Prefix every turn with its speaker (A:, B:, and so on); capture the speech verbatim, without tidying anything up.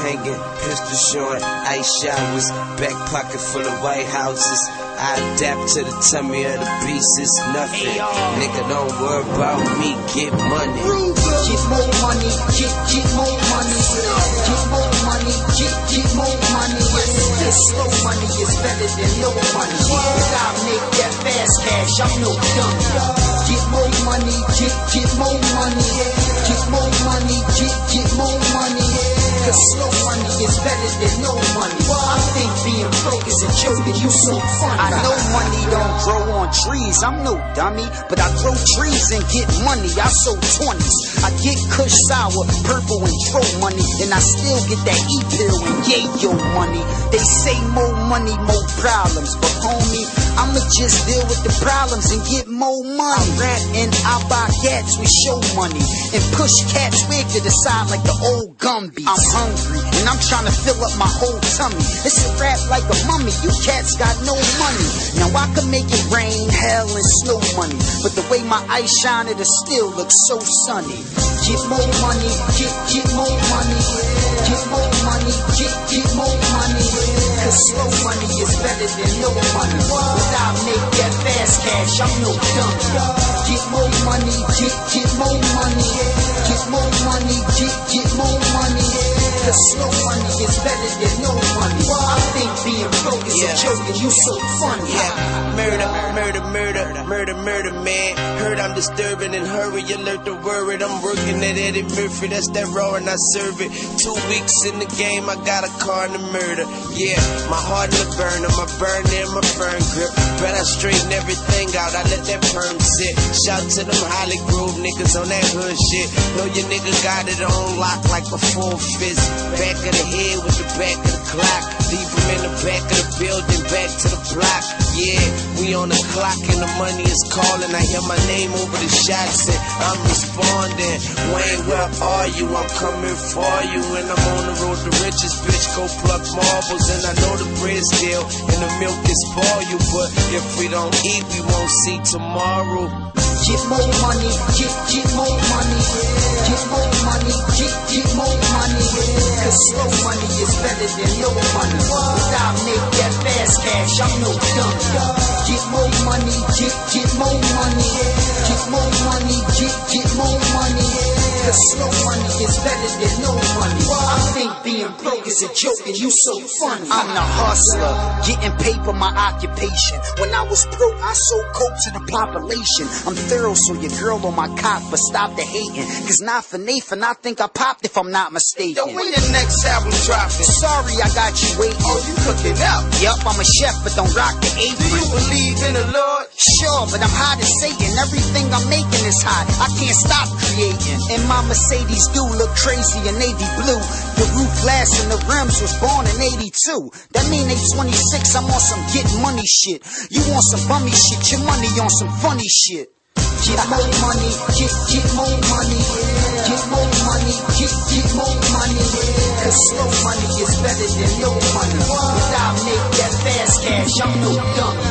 A: hanging, pistol showing, ice showers, back pocket full of White Houses. I adapt to the tummy of the beast, it's nothing. Nigga, don't worry about me, get money.
B: Get more money, get, get more money. Get more money, get, get more money. This slow money is better than no money. Cause I make that fast cash, I'm no dummy. Get more money, get, get more money. Get more money, get, get more money. Cause slow money is better than no money. I think being broke is a joke and you so funny.
C: I know money don't grow on trees, I'm no dummy. But I grow trees and get money, I sold twenties. I get kush sour, purple and throw money. And I still get that E-pill and yayo money. They say more money, more problems. But homie, I'ma just deal with the problems and get more money. I rap and I buy cats with show money. And push cats wig to the side like the old Gumby. I'm hungry and I'm trying to fill up my whole tummy. It's a rap like a mummy, you cats got no money. Now I can make it rain, hell and snow money. But the way my eyes shine, it'll still look so sunny.
B: Get more money, get, get more money. Get more money, get, get more money. Cause slow money is better than no money. Cause I make that fast cash, I'm no dummy. Get more money, get, get more money. Get more money, get, get more money. Cause slow money is better than no money. I think being broke is a joke and you so funny.
A: Yeah, murder, murder, murder, murder, murder, man. Heard I'm disturbing and hurry, alert the word. I'm working at Eddie Murphy, that's that raw and I serve it. Two weeks in the game, I got a car in the murder. Yeah, my heart in the burner, my burn in my burn grip. Bet I straighten everything out, I let that perm sit. Shout to them Holly Grove niggas on that hood shit. Know your nigga got it on lock like a full fist. Back of the head with the back of the clock. Leave him in the back of the building, back to the block. Yeah, we on the clock and the money is calling. I hear my name over the shots and I'm responding. Wayne, where are you? I'm coming for you. And I'm on the road to riches, bitch. Go pluck marbles. And I know the bread's still and the milk is spoiled. But if we don't eat, we won't see tomorrow.
B: Get more money, get, get more money. Get more money, get, get more money. Cause slow money is better than no money. Cause I make that fast cash, I'm no dummy. Get more money, get, get more money. Get more money, get, get more money. Cause slow money is better than no money. I think being broke is a joke and you so funny.
C: I'm the hustler, getting paper my occupation. When I was broke, I sold coke to the population. I'm thorough, so your girl on my cock, but stop the hating. Cause not for Nathan, I think I popped if I'm not mistaken.
A: Yo, when the next album dropping?
C: Sorry, I got you waiting.
A: Oh, you cooking up?
C: Yup, I'm a chef, but don't rock the apron.
A: Do you believe in the Lord?
C: Sure, but I'm hot as Satan. Everything I'm making is hot. I can't stop creating. And my Mercedes do look crazy in navy blue. The roof glass and the rims was born in eighty-two. That mean they twenty-six, I'm on some get money shit. You want some bummy shit, your money on some funny shit.
B: Get more money, get, get more money. Get more money, get, get more money. Cause slow money is better than no money. Cause I make that fast cash, I'm no dummy.